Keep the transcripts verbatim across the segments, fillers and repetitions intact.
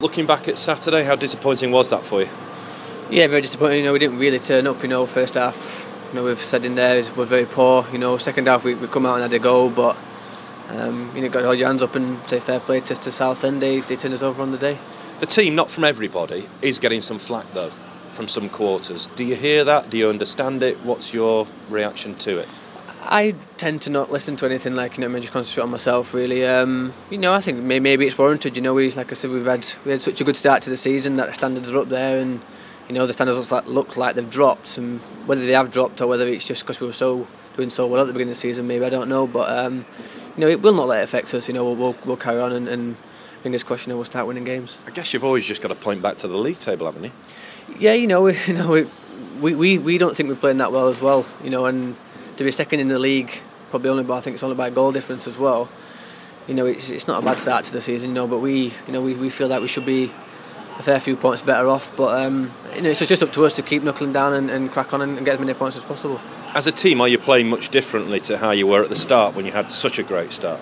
Looking back at Saturday, how disappointing was that for you? Yeah, very disappointing. You know, we didn't really turn up. You know, first half, you know, we've said in there we're very poor. You know, second half we we come out and had a go, but um, you know, got to hold your hands up and say fair play to, to Southend. They they turned us over on the day. The team, not from everybody, is getting some flack though from some quarters. Do you hear that? Do you understand it? What's your reaction to it? I tend to not listen to anything like, you know, I just concentrate on myself really. Um, you know, I think may, maybe it's warranted. You know, we like I said, we've had we had such a good start to the season that the standards are up there, and you know the standards look like, look like they've dropped. And whether they have dropped or whether it's just because we were so doing so well at the beginning of the season, maybe I don't know. But um, you know, it will not let it affect us. You know, we'll we'll, we'll carry on and, and fingers crossed, you know, we'll start winning games. I guess you've always just got to point back to the league table, haven't you? Yeah, you know, we, you know, we we we don't think we're playing that well as well. You know, and to be second in the league. Probably only by I think it's only by goal difference as well. You know, it's it's not a bad start to the season, you know, but we you know we, we feel like we should be a fair few points better off. But um, you know, it's just up to us to keep knuckling down and, and crack on and, and get as many points as possible. As a team, are you playing much differently to how you were at the start when you had such a great start?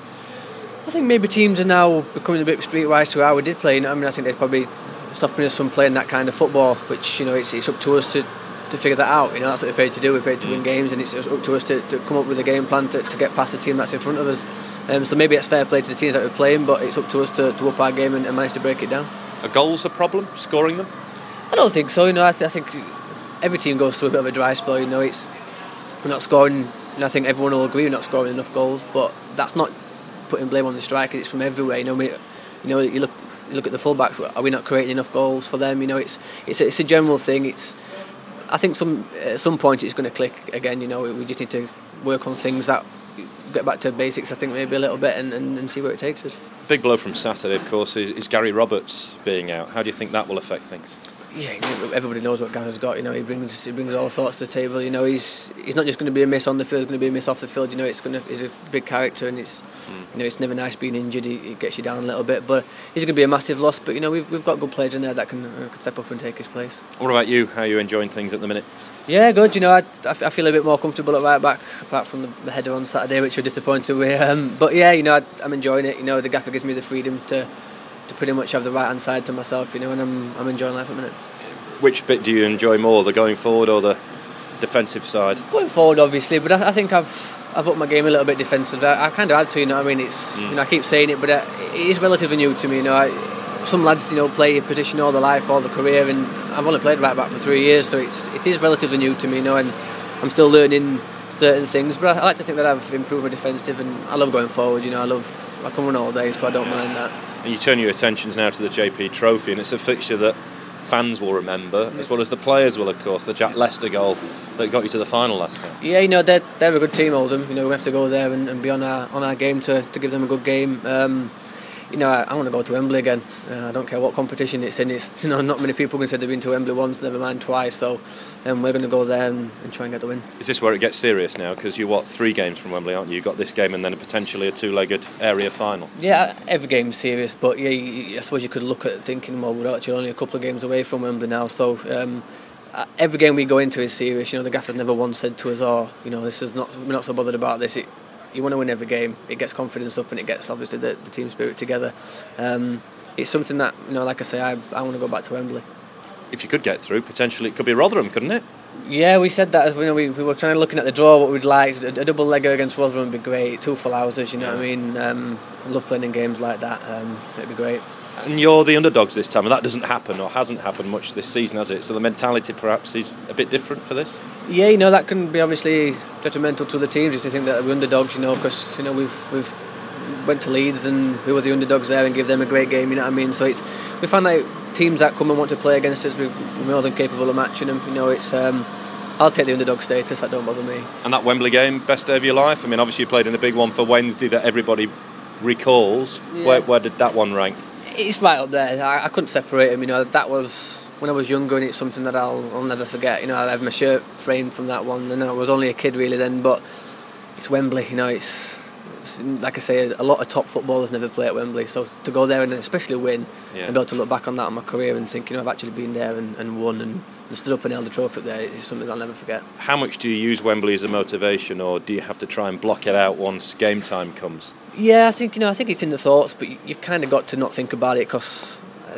I think maybe teams are now becoming a bit streetwise to how we did play. You know, I mean, I think they're probably stopping us from playing that kind of football, which you know it's it's up to us to. to figure that out. You know, that's what we're paid to do. We're paid to win games, and it's up to us to, to come up with a game plan to, to get past the team that's in front of us. Um, so maybe it's fair play to the teams that we're playing, but it's up to us to, to up our game and, and manage to break it down. Are goals a problem, scoring them? I don't think so. You know, I, th- I think every team goes through a bit of a dry spell. You know, it's we're not scoring. And I think everyone will agree we're not scoring enough goals, but that's not putting blame on the striker. It's from everywhere. You know, we, you know, you look you look at the fullbacks. Are we not creating enough goals for them? You know, it's it's a, it's a general thing. It's I think some at some point it's going to click again. You know, we just need to work on things that get back to basics. I think maybe a little bit and, and, and see where it takes us. Big blow from Saturday, of course, is, is Gary Roberts being out. How do you think that will affect things? Yeah, everybody knows what Gary's got. You know, he brings he brings all sorts to the table. You know, he's he's not just going to be a miss on the field. He's going to be a miss off the field. You know, it's going to he's a big character, and it's mm. you know it's never nice being injured. He, he gets you down a little bit, but he's going to be a massive loss. But you know, we've we've got good players in there that can, uh, can step up and take his place. What about you? How are you enjoying things at the minute? Yeah, good. You know, I, I feel a bit more comfortable at right back, apart from the, the header on Saturday, which we're disappointed with. Um, but yeah, you know, I, I'm enjoying it. You know, the gaffer gives me the freedom to to pretty much have the right hand side to myself. You know, and I'm I'm enjoying life at the minute. Which bit do you enjoy more, the going forward or the defensive side? Going forward, obviously, but I, I think I've I've upped my game a little bit defensive. I, I kind of had to, you know. What I mean, it's mm. you know I keep saying it, but uh, it is relatively new to me. You know, I, some lads you know play a position all their life, all their career, and I've only played right back for three years, so it's it is relatively new to me. You know, and I'm still learning certain things. But I, I like to think that I've improved my defensive, and I love going forward. You know, I love I can run all day, so I don't yeah. mind that. And you turn your attentions now to the J P Trophy, and it's a fixture that fans will remember, as well as the players will, of course. The Jack Lester goal that got you to the final last time. Yeah, you know they're they're a good team, Oldham. You know we have to go there and, and be on our on our game to, to give them a good game. Um, you know I, I want to go to Wembley again. Uh, I don't care what competition it's in. It's you know not many people can say they've been to Wembley once, never mind twice. So um, we're going to go there and, and try and get the win. Is this where it gets serious now? Because you're what three games from Wembley, aren't you? You've got this game and then potentially a two-legged area final. Yeah, every game's serious, but yeah, you, I suppose you could look at thinking, well, we're actually only a couple of games away from Wembley now, so. Um, every game we go into is serious. You know, the gaffer never once said to us, "Oh, you know, this is not. We're not so bothered about this." It, you want to win every game. It gets confidence up and it gets obviously the, the team spirit together. Um, it's something that you know, like I say, I, I want to go back to Wembley. If you could get through, potentially it could be Rotherham, couldn't it? Yeah, we said that as you know, we, we were trying to looking at the draw, what we'd like. A, a double legger against Rotherham would be great. Two full houses, you know what I mean. Um, I love playing in games like that. Um, it'd be great. And you're the underdogs this time, and that doesn't happen or hasn't happened much this season, has it? So the mentality perhaps is a bit different for this? Yeah, you know, that can be obviously detrimental to the teams if they think that we're underdogs, you know, because, you know, we've we've went to Leeds and we were the underdogs there and gave them a great game, you know what I mean? So it's we find that teams that come and want to play against us, we're more than capable of matching them, you know, it's... Um, I'll take the underdog status, that don't bother me. And that Wembley game, best day of your life? I mean, obviously you played in a big one for Wednesday that everybody recalls. Yeah. Where, where did that one rank? It's right up there. I, I couldn't separate them. You know, that was when I was younger, and it's something that I'll, I'll never forget. You know, I have my shirt framed from that one, and I was only a kid really then. But it's Wembley. You know, it's, it's like I say, a lot of top footballers never play at Wembley. So to go there and especially win, yeah. and be able to look back on that on my career and think, you know, I've actually been there and, and won and, and stood up and held the trophy there. It's something I'll never forget. How much do you use Wembley as a motivation, or do you have to try and block it out once game time comes? Yeah, I think you know. I think it's in the thoughts, but you, you've kind of got to not think about it because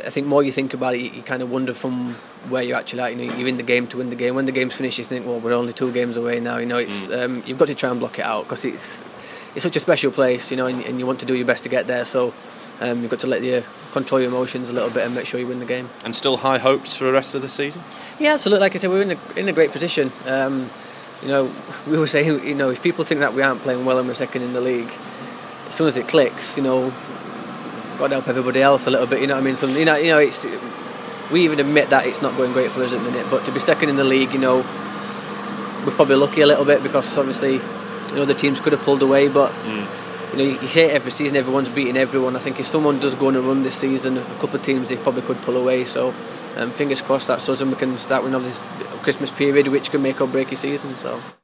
I think more you think about it, you, you kind of wonder from where you're actually at. You know, you're in the game to win the game. When the game's finished, you think, well, we're only two games away now. You know, it's mm. um, you've got to try and block it out because it's it's such a special place. You know, and, and you want to do your best to get there. So um, you've got to let you control your emotions a little bit and make sure you win the game. And still high hopes for the rest of the season? Yeah, absolutely. Like I said, we're in a in a great position. Um, you know, we were saying, you know, if people think that we aren't playing well and we're second in the league, as soon as it clicks, you know, got to help everybody else a little bit. You know what I mean? So you know, you know, it's we even admit that it's not going great for us at the minute. But to be second in the league, you know, we're probably lucky a little bit because obviously, you know, the teams could have pulled away. But mm. you know, you say it every season, everyone's beating everyone. I think if someone does go on a run this season, a couple of teams they probably could pull away. So um, fingers crossed that's us, and we can start with this Christmas period, which can make or break your season. So.